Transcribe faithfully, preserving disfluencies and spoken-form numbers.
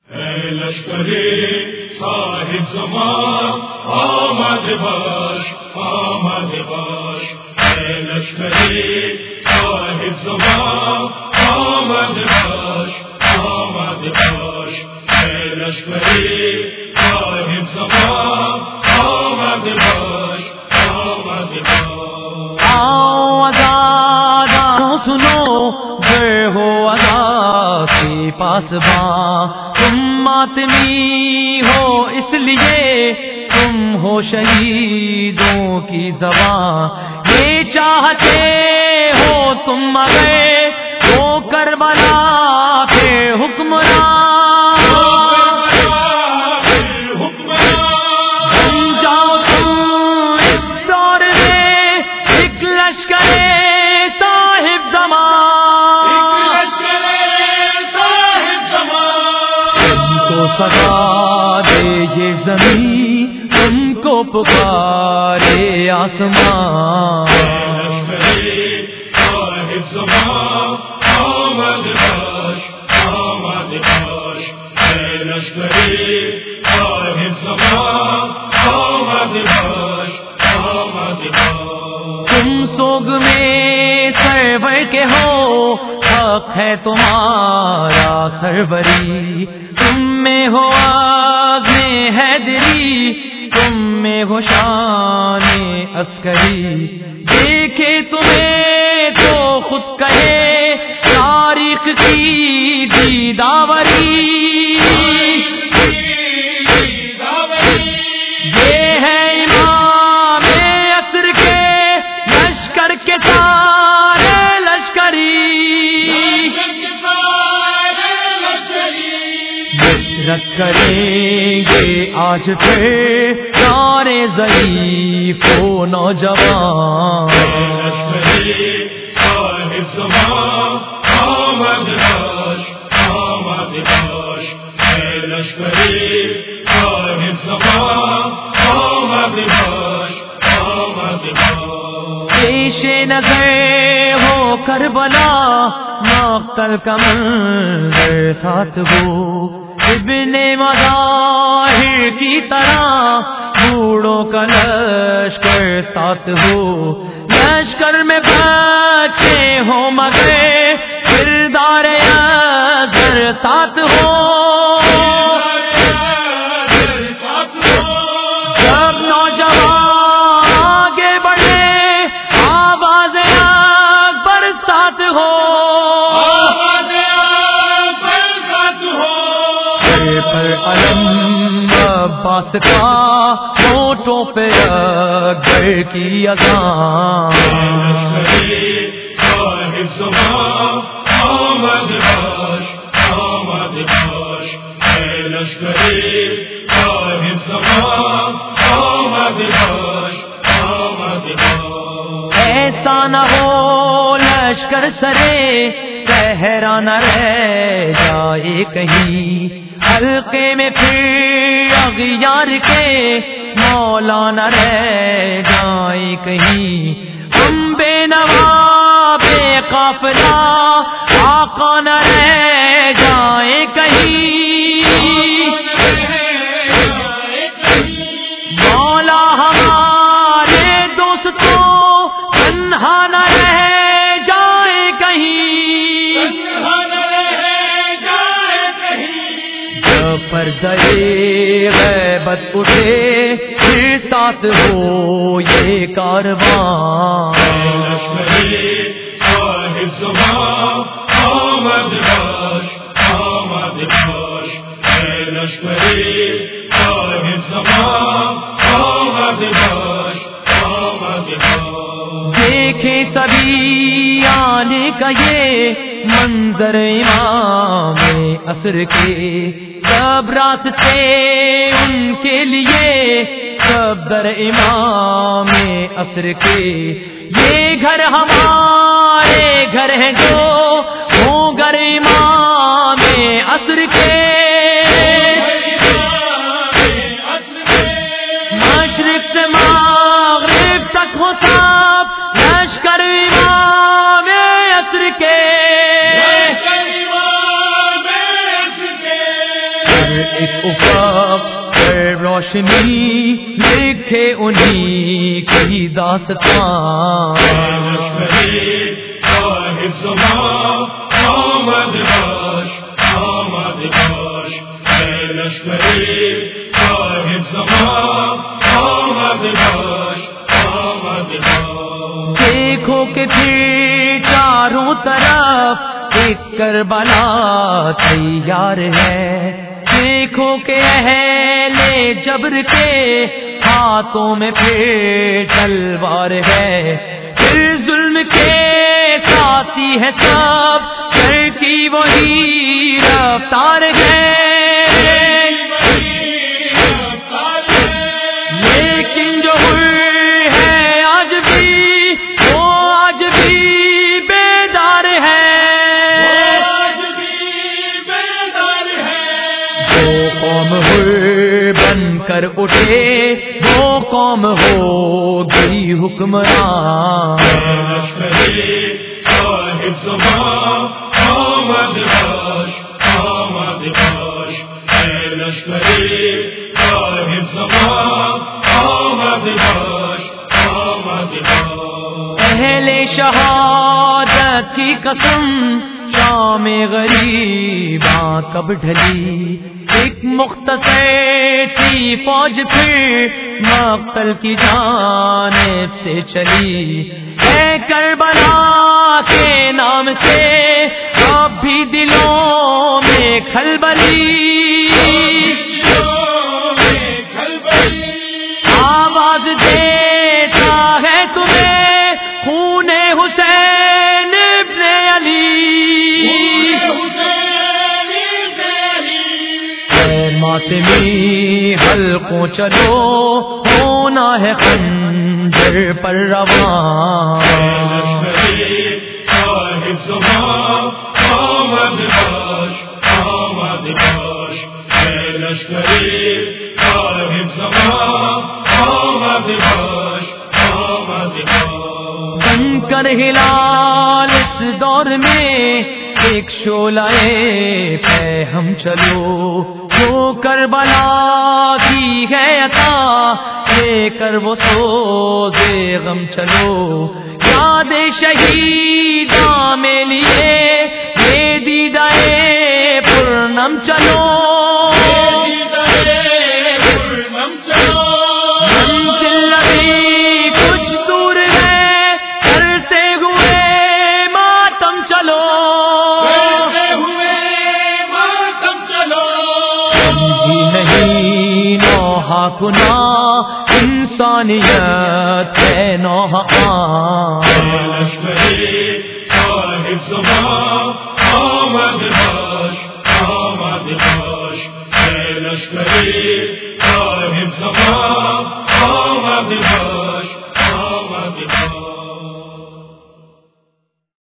اے لشکری صاحب زمان آمد باش آمد باش، اے لشکری صاحب زمان آمد باش آمد باش، اے لشکری صاحب زمان آمد باش آمد باش۔ آؤ آزادوں سنو گر ہو آزاد کے پاسباں، تم ماتمی ہو اس لیے تم ہو شہیدوں کی زبان، یہ چاہتے ہو تم مگر ہو کربلا کے حکمراں، بن جاؤ تم اس دور میں ایک لشکر صاحب زمان، تم کو سزا دے یہ زمین، تم کو پکارے آسمان، صاحب زمان آمد باش آمد باش، اے لشکری صاحب زمان آمد باش آمد باش۔ تم سوگ میں سرور کے ہو، حق ہے تمہارا سروری، تم میں ہو آگ میں حیدری، تم میں ہو شان عسکری، دیکھے تمہیں تو خود کہے تاریخ کی دیداوری، یہ ہے امام عصر کے لشکر کے سارے لشکری، مشرق کریں گے آج پھر سارے ضعیف و نوجوان، صاحب زمان آمد باش آمد باش، اے لشکری صاحب زمان آمد باش آمد باش۔ پیش نظر ہو کربلا مقتل کا منظر ساتھ ہو، ابن مظاہر کی طرح بوڑھوں کا لشکر ساتھ ہو، لشکر میں بچے ہو مگر کردار اظہر ساتھ ہو، جب نوجوان آگے بڑھے آواز اکبر ساتھ ہو، پر علم عباس کا ہوٹوں پہ اکبر کی اذان، صاحب زمان آمد باش آمد باش، اے لشکری صاحب زمان آمد باش آمد باش۔ ایسا نہ ہو لشکر سرے صحرا نہ رہ جائے کہیں، حلقے میں پھر اغیار کے مولا نہ رہ جائے کہیں، ہم بے نوا بے قافلہ آقا نہ رہ جائے کہیں، مولا ہمارے دوستوں تنہا نہ رہ جائے کہیں، پردے غیبت اٹھے پھر ساتھ ہو یہ کارواں، صاحب زمان آمد باش آمد باش، اے لشکری صاحب زمان آمد باش آمد باش۔ دیکھے سبھی آنے کا یہ منظر امام عصر کے، سب راستے ان کے لیے سب در امام عصر کے، یہ گھر ہمارے گھر ہیں جو ہوں گر امام عصر کے، مشرق سے مغرب تک ہو سب لشکر امام عصر کے، ماتمی لکھے انہی کی داستان لشکری صاحب زمان آمد باش آمد باش اے لشکری صاحب زمان آمد باش آمد باش دیکھو کہ پھر چاروں طرف ایک کربلا تیار ہے، دیکھو کہ اہل جبر کے ہاتھوں میں پھر تلوار ہے، پھر ظلم کے ساتھی ہے سب، کر کی وہی رفتار ہے، لیکن جو ہوئی ہے آج بھی وہ آج بھی بیدار ہے، وہ قوم ہوئی بن کر اٹھے وہ قوم ہوگی حکمران لشکری صاحب زمان آمد باش آمد باش اے لشکری صاحب زمان آمد باش آمد باش اہل شہادت کی قسم شام غریباں کب ڈھلی، ایک مختصر سی فوج پھر مقتل کی جانب سے چلی، اے کربلا کے نام سے اب بھی دلوں میں کھلبلی، آواز دیتا ہے تمہیں خون حسین ابن علی، اے ماتمی حلقوں چلو ہونا ہے خنجر پر رواں، لشکری صاحب زمان آمد باش آمد باش اے لشکری صاحب زمان آمد باش آمد باش بن کر ہلال اس دور میں ایک شعلہ پہ ہم چلو، جو کربلا کی ہے عطا لے کر وہ سوزے غم چلو، یاد شہیداں میں لیے یہ دیدائے پورنم چلو، منزل ابھی کچھ دور ہے کرتے ہوئے ماتم چلو، نہیں نوحہ کنا انسانیت ہے نوحہ لشکری صاحب زمان آمد باش آمد باش اے لشکری صاحب زمان